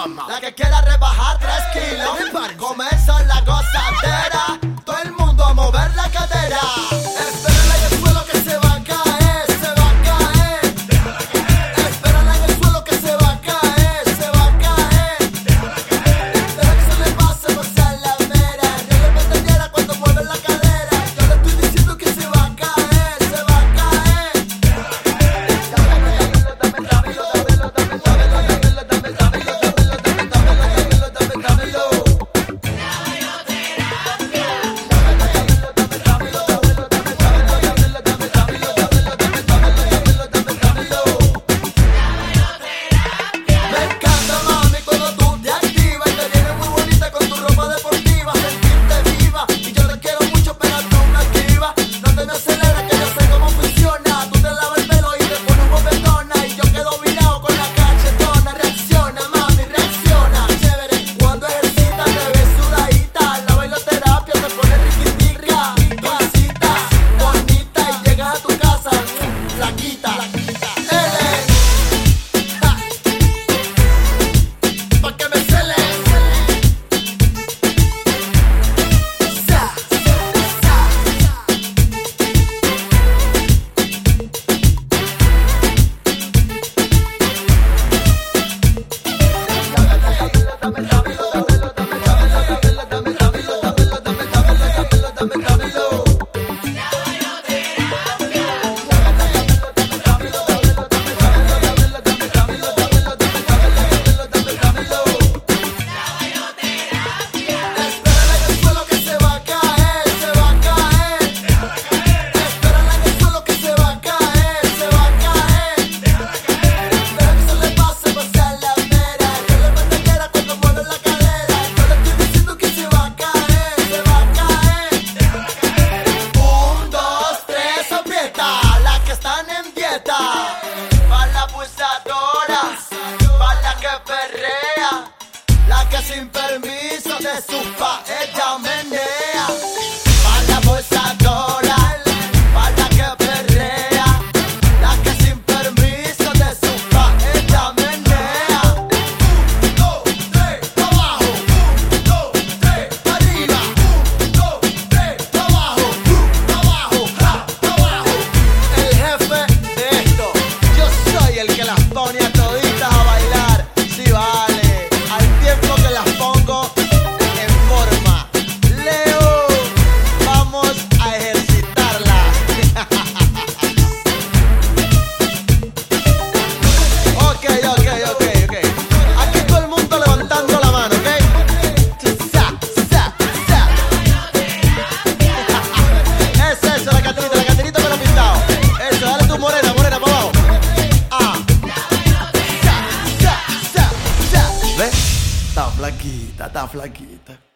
toma. La que quiera rebajar 3 kilos, comienza la gozadera. Todo el mundo a mover la cadera. Espérala en el suelo que se va a caer, se va a caer. Espérala en el suelo que se va a caer, se va a caer. Deja que se le pase por salamera. No le metería cuando mueve la cadera. Yo le estoy diciendo que se va a caer, se va a caer. Me encanta, mami, cuando tú te activas y te vienes muy bonita con tu ropa deportiva. Sentirte viva y yo te quiero mucho, pero tú me esquivas. No te me aceleras que yo sé cómo funciona. Tú te lavas el pelo y te pones bofetona y yo quedo virado con la cachetona. Reacciona, mami, reacciona. Chévere, cuando ejercitas te ves sudadita. La bailoterapia te pone riquitica. Dulcita, bonita y llegas a tu casa flaquita. Pa' que me celes. Espérala en el suelo que se va a caer, se va a caer. Espérala en el suelo que se va a caer, se va a caer. Deja que se le pase por salamera. Yo le metería cuando mueve la cadera. Yo le estoy diciendo que se va a caer, se va a caer. 1, 2, 3, aprieta. Las que están en dieta. Pa' la abusadora, pa' la que perrea. La que sin permiso de su pa' ella menea. Pa' la abusadora, pa' la que perrea. La que sin permiso de su pa' ella menea. 1, 2, 3, pa' abajo. 1, 2, 3, pa' arriba. 1, 2, 3, pa' abajo. Pa' abajo, ja, pa' abajo. El jefe de esto, yo soy el que las pone a toditas a bailar. Sí, vale, al tiempo que las pongo en forma. Leo, vamos a ejercitarla. Ok. Aquí todo el mundo levantando la mano, ¿ok? Sa, sa, sa. Es eso, la caterita pero pintado. Eso, dale tu morena para abajo. Ah. Sa, sa, sa, sa. ¿Ves? Está flaquita.